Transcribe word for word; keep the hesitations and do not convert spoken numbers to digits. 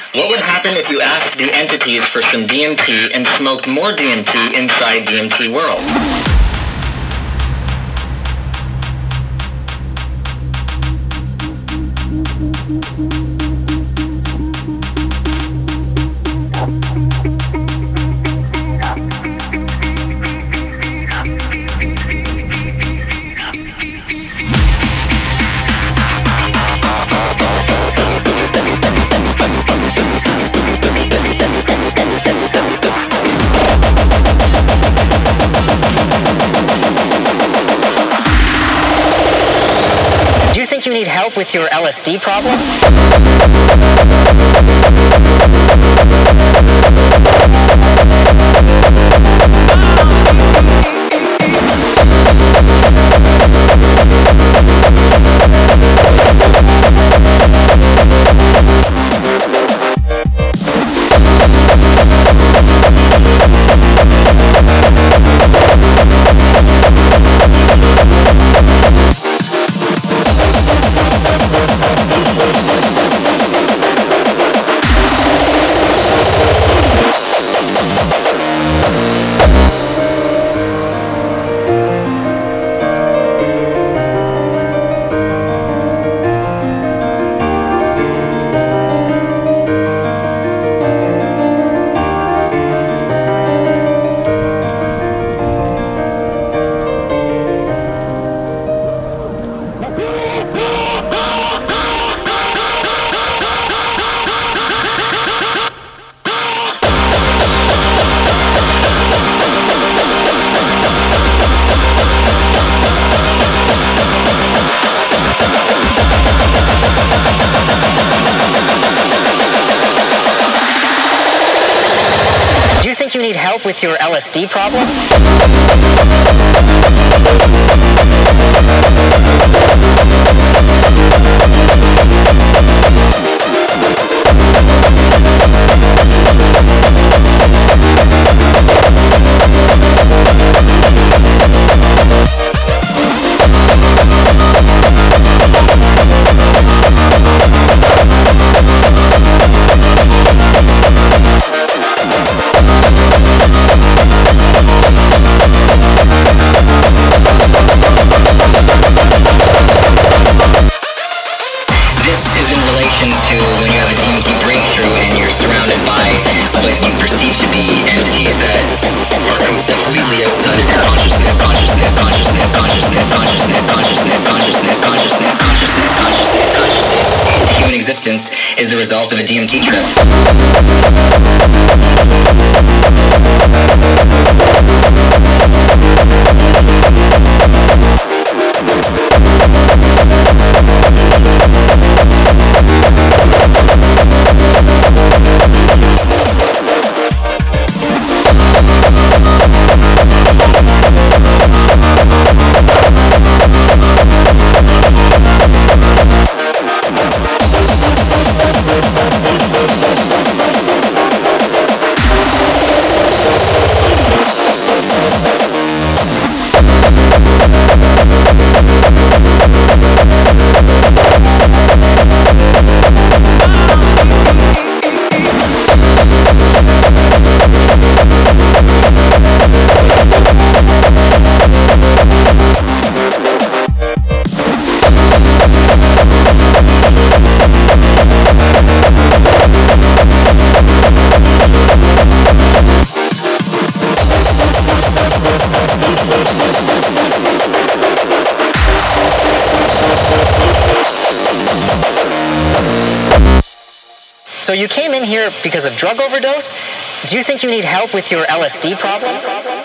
What would happen if you asked the entities for some D M T and smoked more D M T inside D M T world? Do you think you need help with your L S D problem? Do you think you need help with your L S D problem? To when you have a D M T breakthrough and you're surrounded by what you perceive to be entities that are completely outside of your consciousness, consciousness, consciousness, consciousness, consciousness, consciousness, consciousness, consciousness, consciousness, consciousness, consciousness. Human existence is the result of a D M T trip. So you came in here because of drug overdose? Do you think you need help with your L S D problem?